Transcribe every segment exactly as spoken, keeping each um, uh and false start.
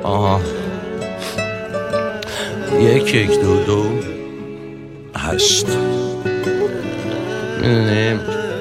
آها یک یک دو دو هشت. میدونیم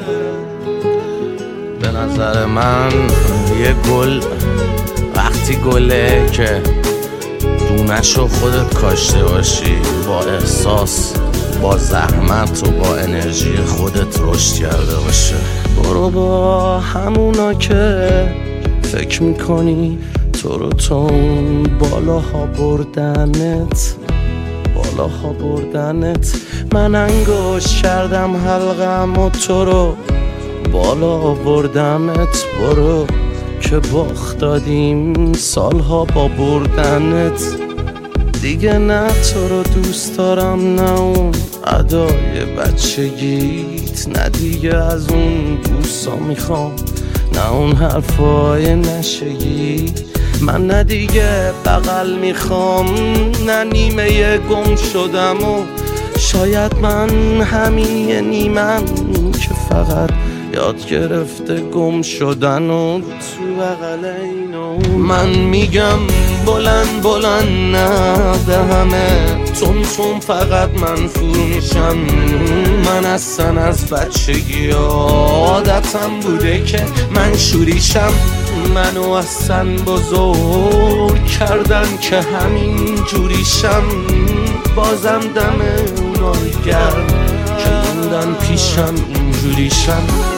به نظر من یه گل وقتی گله که دونشو خودت کاشته باشی، با احساس، با زحمت و با انرژی خودت رشد کرده باشه. برو با همونا که فکر میکنی تو رو تون بالاها بردنت بالاها بردنت من انگوش کردم حلقم و تو رو بالا بردمت. برو که باخت دادیم سالها با بردنت. دیگه نه تو رو دوست دارم، نه اون ادای بچگیت، نه دیگه از اون بوسا میخوام، نه اون حرفای نشگی. من نه دیگه بغل میخوام، نه نیمه گم شدم و شاید من همین یه نیمم که فقط یاد گرفته گم شدن و تو بغل اینو. من میگم بلند بلند نه به همه تون تون فقط من فرو میشم. من اصلا از بچگی عادتم بوده که من شوریشم. منو اصلا بزرگ کردن که همین جوریشم. بازم دم اونای گرم که موندن پیشم اینجوریشم.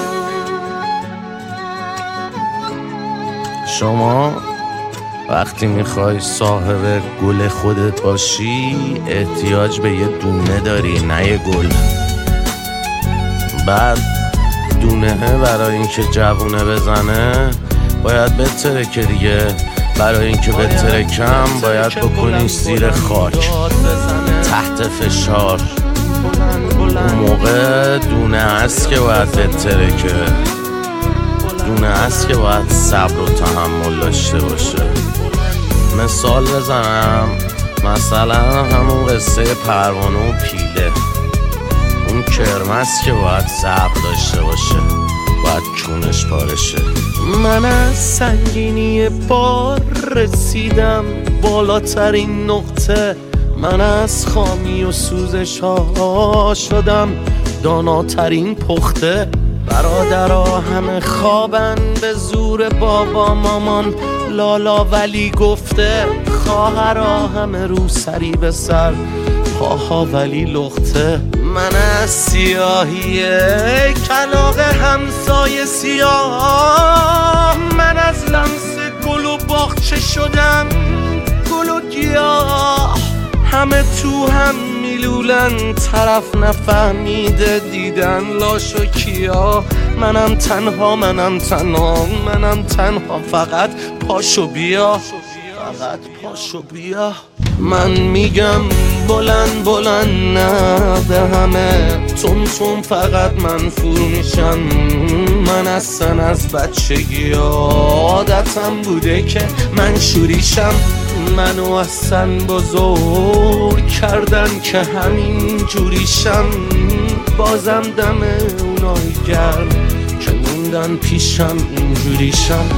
شما وقتی میخوای صاحب گل خودت باشی احتیاج به یه دونه داری، نه یه گل. بعد دونه برای اینکه جوونه بزنه باید بترکه دیگه. برای اینکه بترکم باید بکنی زیر خاک تحت فشار. اون موقع دونه هست که باید بترکه، دونه هست که باید صبر و تحمل داشته باشه. مثال بزنم، مثلا همون قصه پروانه و پیله. اون کرمس که باید صبر داشته باشه، باید کونش پارشه. من از سنگینی بار رسیدم بالاترین نقطه. من از خامی و سوزش ها شدم داناترین پخته. برادرها همه خوابن به زور بابا مامان لالا ولی گفته. خواهرها همه رو سری به سر پاها ولی لخته. من از سیاهی کلاغ همسایه سیاه، من از لمس گل و باغچه شدم گل و گیاه. همه تو هم میلولن طرف نفهمیده دیدن لاش و کیا. منم تنها منم تنها منم تنها فقط پاشو بیا، فقط پاشو بیا. من میگم بلند بلند نه به همه تون تون فقط من فرو میشم. من اصلا از بچگی عادتم بوده که من شوریشم. منو اصلا بزرگ کردن که همین جوریشم. بازم دم اونای گرم که موندن پیشم اینجوریشم.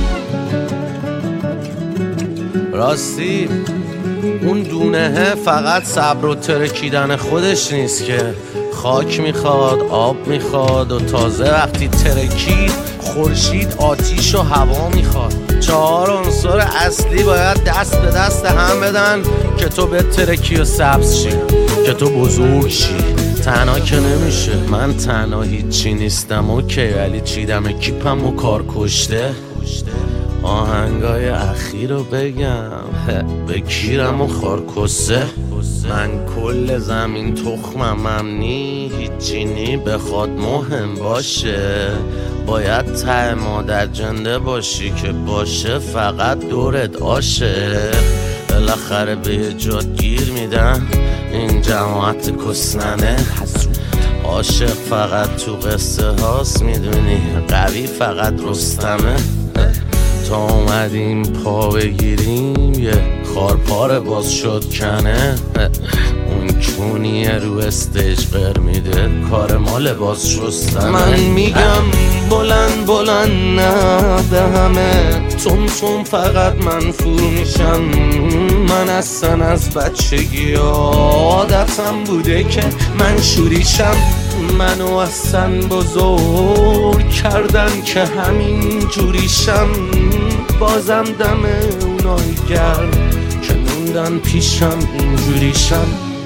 راستی اون دونه فقط صبر و ترکیدن خودش نیست که خاک میخواد، آب میخواد و تازه وقتی ترکید خورشید، آتیش و هوا میخواد. چهار عنصر اصلی باید دست به دست هم بدن که تو به ترکی و سبز شی، که تو بزرگ شی. تنها که نمیشه. من تنها هیچی نیستم اوکی، ولی چیدم کیپم و کار کشته. آهنگای اخیر رو بگم به کیرم و خارکسته. من کل زمین تخمم نی هیچی نی بخواد مهم باشه. باید ته مادر جنده باشی که باشه فقط دورت عاشق. بالاخره به یه جاد گیر میدن این جماعت کسننه. عاشق فقط تو قصه هاست میدونی، قوی فقط رستمه. تا اومدیم پا بگیریم یه خارپار باز شد کنه. اون چونیه رو استیج قر میده کار ما لباس شستن. من میگم بلند بلند نه به همه تون تون فقط من فور میشم. من اصلا از بچگی عادتم بوده که من شوریشم. منو اصلا بزرگ کردن که همین جوریشم. بازم دم اونایی گرم که موندن پیشم اینجوریشم.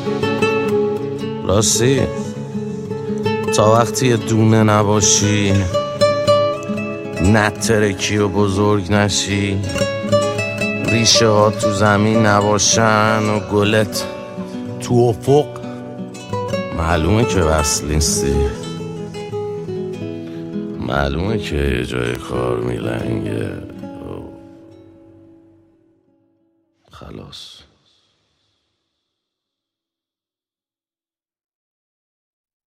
راستی تا وقتی دونه نباشی نترکی و بزرگ نشی ریشه ها تو زمین نباشن و گلت تو افق معلومه که وصل نیستی. معلومه که یه جای کار میلنگه. خلاص.